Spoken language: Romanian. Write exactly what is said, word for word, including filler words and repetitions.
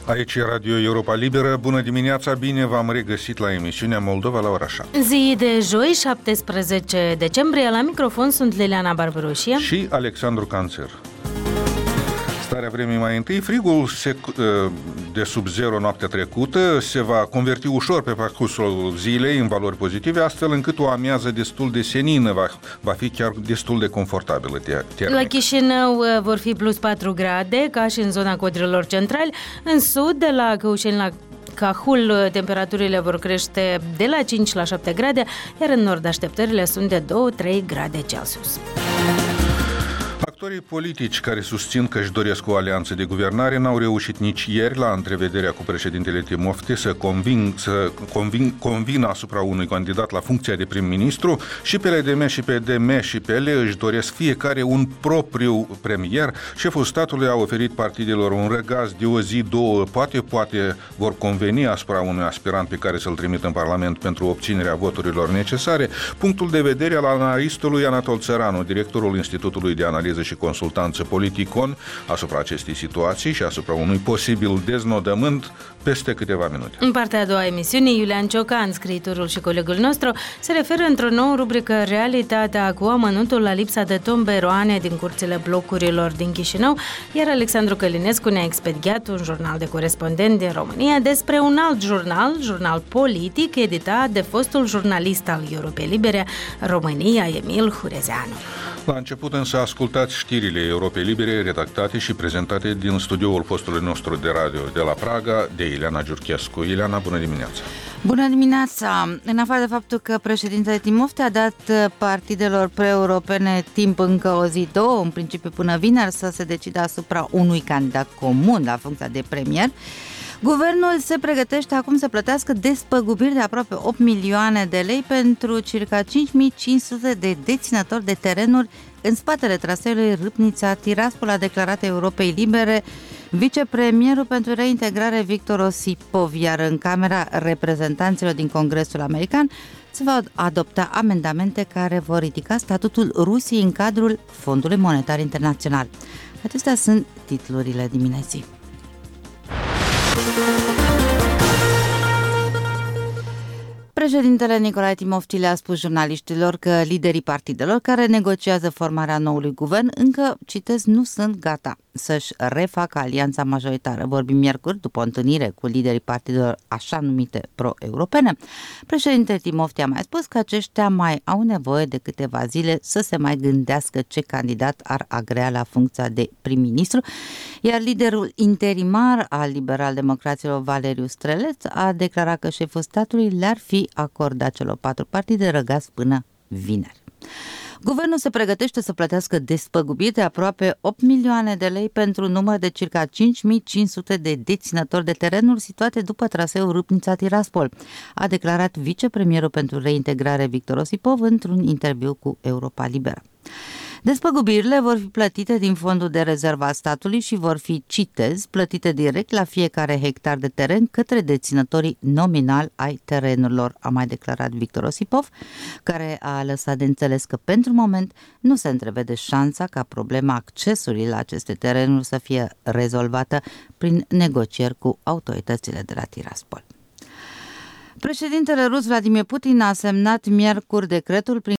Aici e Radio Europa Liberă. Bună dimineața, bine v-am regăsit la emisiunea Moldova la ora șapte. Zi de joi, șaptesprezece decembrie, la microfon sunt Liliana Barbaroșie și Alexandru Canțer. Starea vremii mai întâi, frigul se, de sub zero noaptea trecută se va converti ușor pe parcursul zilei în valori pozitive, astfel încât o amiază destul de senină va, va fi chiar destul de confortabilă termic. La Chișinău vor fi plus patru grade, ca și în zona Codrilor Centrali. În sud, de la Căușeni la Cahul, temperaturile vor crește de la cinci la șapte grade, iar în nord așteptările sunt de doi trei grade Celsius. Actorii politici care susțin că își doresc o alianță de guvernare n-au reușit nici ieri, la întrevederea cu președintele Timofte, să, convin, să convin, convină asupra unui candidat la funcția de prim-ministru. Și P L D M și P D M și P L își doresc fiecare un propriu premier. Șeful statului a oferit partidelor un răgaz de o zi, două, poate, poate vor conveni asupra unui aspirant pe care să-l trimită în Parlament pentru obținerea voturilor necesare. Punctul de vedere al analistului Anatol Țăranu, directorul Institutului de Analiză și Consultanță Politicon, asupra acestei situații și asupra unui posibil deznodământ peste câteva minute. În partea a doua a emisiunii, Iulian Ciocan, scriitorul și colegul nostru, se referă într-o nouă rubrică Realitatea cu amănuntul la lipsa de tomberoane din curțile blocurilor din Chișinău, iar Alexandru Călinescu ne-a expediat un jurnal de corespondent din România despre un alt jurnal, jurnal politic, editat de fostul jurnalist al Europei Libere, România, Emil Hurezeanu. La început însă ascultați știrile Europei Libere redactate și prezentate din studioul postului nostru de radio de la Praga de Ileana Giurchescu. Ileana, bună dimineața! Bună dimineața! În afară de faptul că președintele Timofte a dat partidelor pre-europene timp încă o zi, două, în principiu până vineri, să se decide asupra unui candidat comun la funcția de premier, guvernul se pregătește acum să plătească despăgubiri de aproape opt milioane de lei pentru circa cinci mii cinci sute de deținători de terenuri în spatele traseului Râpnița-Tiraspol, a declarat Europei Libere vicepremierul pentru reintegrare Victor Osipov, iar în Camera Reprezentanților din Congresul American se vor adopta amendamente care vor ridica statutul Rusiei în cadrul Fondului Monetar Internațional. Acestea sunt titlurile dimineții. Președintele Nicolae Timofte le-a spus jurnaliștilor că liderii partidelor care negociază formarea noului guvern încă, citez, nu sunt gata să-și refacă alianța majoritară. Vorbim miercuri, după o întâlnire cu liderii partidelor așa numite pro-europene. Președintele Timofte a mai spus că aceștia mai au nevoie de câteva zile să se mai gândească ce candidat ar agrea la funcția de prim-ministru, iar liderul interimar al liberal-democraților, Valeriu Streleț, a declarat că șeful statului le-ar fi acordat celor patru partide răgaz până vineri. Guvernul se pregătește să plătească despăgubiri de aproape opt milioane de lei pentru un număr de circa cinci mii cinci sute de deținători de terenuri situate după traseul Râpnița-Tiraspol, a declarat vicepremierul pentru reintegrare Victor Osipov într-un interviu cu Europa Liberă. Despăgubirile vor fi plătite din fondul de rezervă a statului și vor fi, citez, plătite direct la fiecare hectar de teren către deținătorii nominal ai terenurilor, a mai declarat Victor Osipov, care a lăsat de înțeles că pentru moment nu se întrevede șansa ca problema accesului la aceste terenuri să fie rezolvată prin negocieri cu autoritățile de la Tiraspol. Președintele rus Vladimir Putin a semnat miercuri decretul prin